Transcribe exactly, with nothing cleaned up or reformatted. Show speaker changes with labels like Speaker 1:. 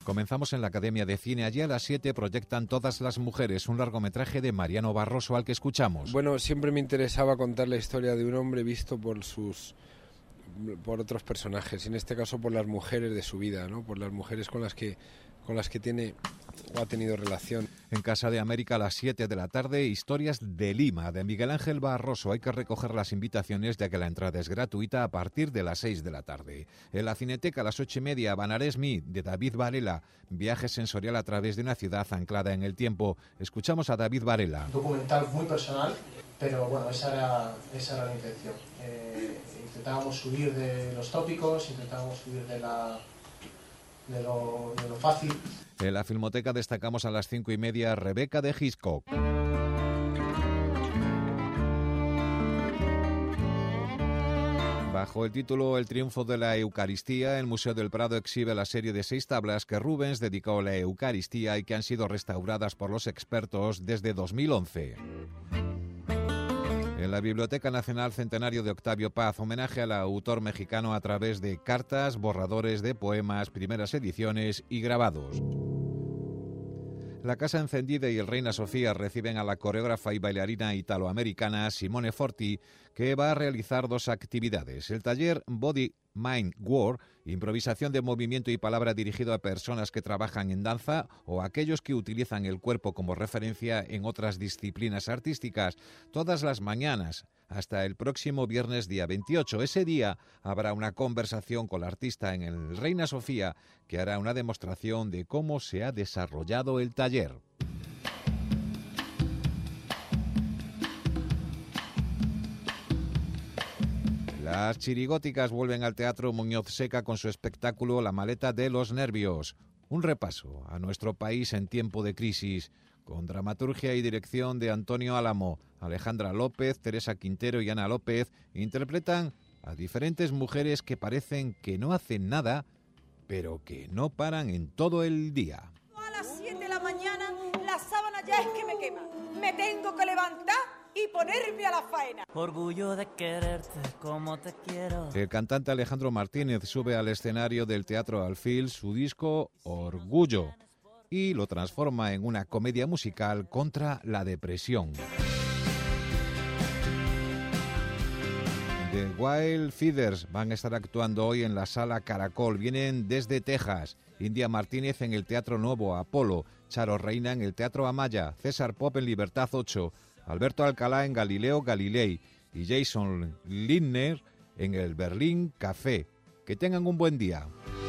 Speaker 1: Comenzamos en la Academia de Cine. Allí a las siete proyectan Todas las mujeres, un largometraje de Mariano Barroso al que escuchamos.
Speaker 2: Bueno, siempre me interesaba contar la historia de un hombre visto por sus por otros personajes, en este caso por las mujeres de su vida, ¿no? Por las mujeres con las que con las que tiene o ha tenido relación.
Speaker 1: En Casa de América a las siete de la tarde, Historias de Lima, de Miguel Ángel Barroso. Hay que recoger las invitaciones ya que la entrada es gratuita a partir de las seis de la tarde. En la Cineteca a las ocho y media, Banaresmi, de David Varela, viaje sensorial a través de una ciudad anclada en el tiempo. Escuchamos a David Varela.
Speaker 3: Un documental muy personal, pero bueno, esa era, esa era la intención. Eh, intentábamos subir de los tópicos, intentábamos subir de la... De lo, de lo fácil.
Speaker 1: En la Filmoteca destacamos a las cinco y media Rebeca de Hitchcock. Bajo el título El triunfo de la Eucaristía, el Museo del Prado exhibe la serie de seis tablas que Rubens dedicó a la Eucaristía y que han sido restauradas por los expertos desde dos mil once. En la Biblioteca Nacional Centenario de Octavio Paz, homenaje al autor mexicano a través de cartas, borradores de poemas, primeras ediciones y grabados. La Casa Encendida y el Reina Sofía reciben a la coreógrafa y bailarina italoamericana Simone Forti, que va a realizar dos actividades. El taller Body Mind War, improvisación de movimiento y palabra dirigido a personas que trabajan en danza o a aquellos que utilizan el cuerpo como referencia en otras disciplinas artísticas, todas las mañanas hasta el próximo viernes día veintiocho. Ese día habrá una conversación con la artista en el Reina Sofía que hará una demostración de cómo se ha desarrollado el taller. Las chirigóticas vuelven al Teatro Muñoz Seca con su espectáculo La maleta de los nervios. Un repaso a nuestro país en tiempo de crisis, con dramaturgia y dirección de Antonio Álamo. Alejandra López, Teresa Quintero y Ana López interpretan a diferentes mujeres que parecen que no hacen nada, pero que no paran en todo el día.
Speaker 4: A las siete de la mañana la sábana ya es que me quema. Me tengo que levantar y ponerme a la faena.
Speaker 5: Orgullo de quererte como te quiero.
Speaker 1: El cantante Alejandro Martínez sube al escenario del Teatro Alfil su disco Orgullo y lo transforma en una comedia musical contra la depresión. The Wild Feeders van a estar actuando hoy en la Sala Caracol. Vienen desde Texas. India Martínez en el Teatro Nuevo Apolo, Charo Reina en el Teatro Amaya, César Pop en Libertad ocho, Alberto Alcalá en Galileo Galilei y Jason Lindner en el Berlín Café. Que tengan un buen día.